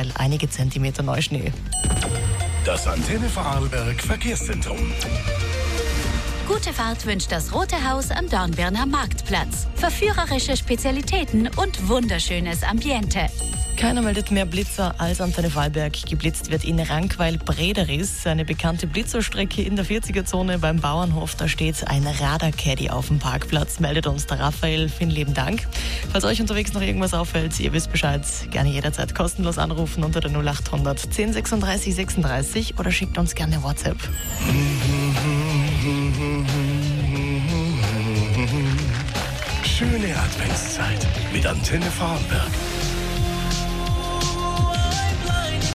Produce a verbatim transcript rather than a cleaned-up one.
derweil einige Zentimeter Neuschnee. Das Antenne Vorarlberg Verkehrszentrum. Gute Fahrt wünscht das Rote Haus am Dornbirner Marktplatz. Verführerische Spezialitäten und wunderschönes Ambiente. Keiner meldet mehr Blitzer als Antenne Vorarlberg. Geblitzt wird in Rankweil-Brederis, eine bekannte Blitzerstrecke in der vierziger-Zone beim Bauernhof. Da steht ein Radar-Caddy auf dem Parkplatz, meldet uns der Raphael. Vielen lieben Dank. Falls euch unterwegs noch irgendwas auffällt, ihr wisst Bescheid, gerne jederzeit kostenlos anrufen unter der null acht hundert zehn sechsunddreißig sechsunddreißig oder schickt uns gerne WhatsApp. Schöne Adventszeit mit Antenne Vorarlberg.